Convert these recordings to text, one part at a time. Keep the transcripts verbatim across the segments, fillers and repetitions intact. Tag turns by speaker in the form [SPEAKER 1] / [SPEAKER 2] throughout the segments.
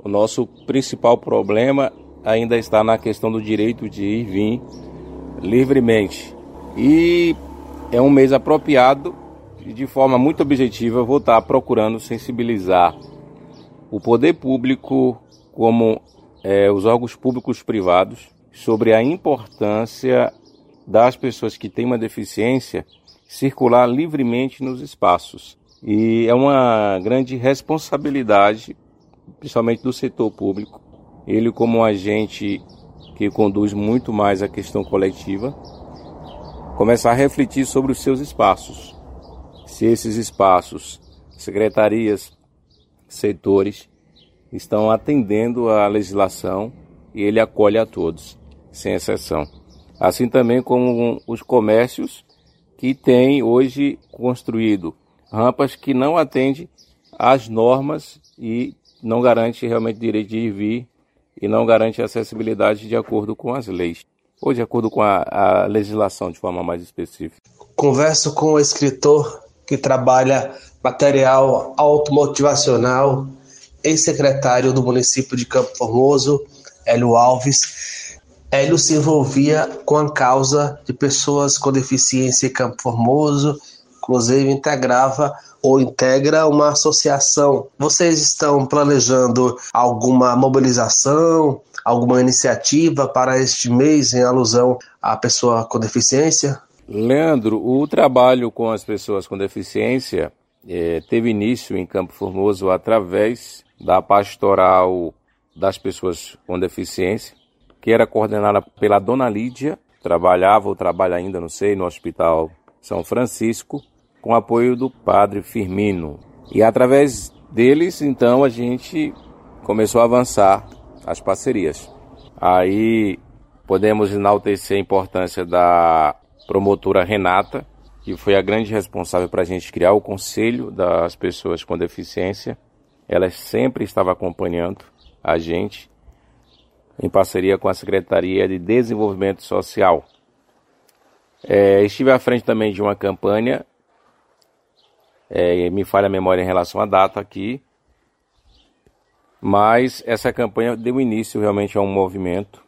[SPEAKER 1] O nosso principal problema ainda está na questão do direito de ir e vir livremente. E é um mês apropriado e de forma muito objetiva eu vou estar procurando sensibilizar o poder público, como é, os órgãos públicos privados, sobre a importância das pessoas que têm uma deficiência circular livremente nos espaços. E é uma grande responsabilidade, principalmente do setor público, ele como um agente que conduz muito mais a questão coletiva, começar a refletir sobre os seus espaços. Se esses espaços, secretarias, setores, estão atendendo à legislação e ele acolhe a todos, sem exceção. Assim também como os comércios que têm hoje construído rampas que não atendem às normas e não garante realmente direito de ir e vir e não garante acessibilidade de acordo com as leis, ou de acordo com a, a legislação de forma mais específica.
[SPEAKER 2] Converso com o escritor que trabalha material automotivacional, ex-secretário do município de Campo Formoso, Hélio Alves. Hélio se envolvia com a causa de pessoas com deficiência em Campo Formoso, inclusive integrava ou integra uma associação. Vocês estão planejando alguma mobilização, alguma iniciativa para este mês em alusão à pessoa com deficiência?
[SPEAKER 1] Leandro, o trabalho com as pessoas com deficiência eh, teve início em Campo Formoso através da pastoral das pessoas com deficiência, que era coordenada pela Dona Lídia, trabalhava ou trabalha ainda, não sei, no Hospital São Francisco, com apoio do Padre Firmino. E através deles, então, a gente começou a avançar as parcerias. Aí podemos enaltecer a importância da promotora Renata, que foi a grande responsável para a gente criar o Conselho das Pessoas com Deficiência. Ela sempre estava acompanhando a gente, em parceria com a Secretaria de Desenvolvimento Social. É, estive à frente também de uma campanha, é, me falha a memória em relação à data aqui, mas essa campanha deu início realmente a um movimento.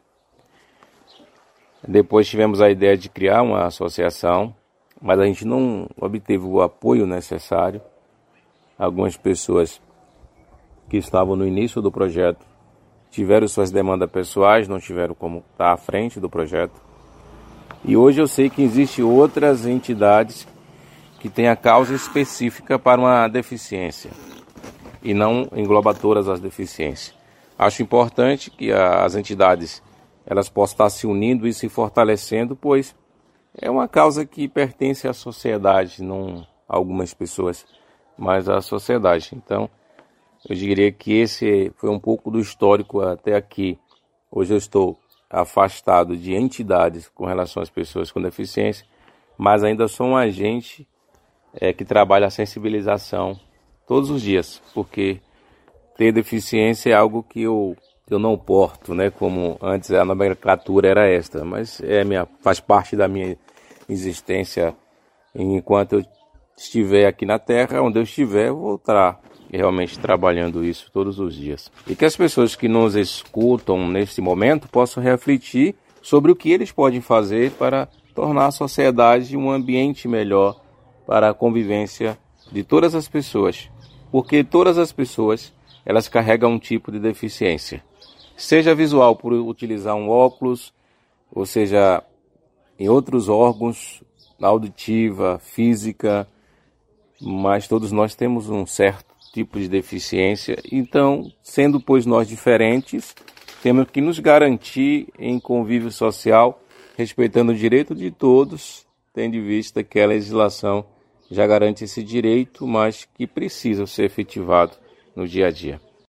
[SPEAKER 1] Depois tivemos a ideia de criar uma associação, mas a gente não obteve o apoio necessário. Algumas pessoas que estavam no início do projeto tiveram suas demandas pessoais, não tiveram como estar à frente do projeto. E hoje eu sei que existem outras entidades que têm a causa específica para uma deficiência e não engloba todas as deficiências. Acho importante que as entidades elas possam estar se unindo e se fortalecendo, pois é uma causa que pertence à sociedade, não a algumas pessoas, mas à sociedade. Então, eu diria que esse foi um pouco do histórico até aqui. Hoje eu estou afastado de entidades com relação às pessoas com deficiência, mas ainda sou um agente é, que trabalha a sensibilização todos os dias, porque ter deficiência é algo que eu, eu não porto, né? Como antes a nomenclatura era esta, mas é minha, faz parte da minha existência enquanto eu estiver aqui na Terra, onde eu estiver, eu vou estar realmente trabalhando isso todos os dias. E que as pessoas que nos escutam neste momento possam refletir sobre o que eles podem fazer para tornar a sociedade um ambiente melhor para a convivência de todas as pessoas. Porque todas as pessoas, elas carregam um tipo de deficiência. Seja visual por utilizar um óculos, ou seja, em outros órgãos, auditiva, física, mas todos nós temos um certo tipo de deficiência. Então, sendo pois nós diferentes, temos que nos garantir em convívio social, respeitando o direito de todos, tendo em vista que a legislação já garante esse direito, mas que precisa ser efetivado no dia a dia.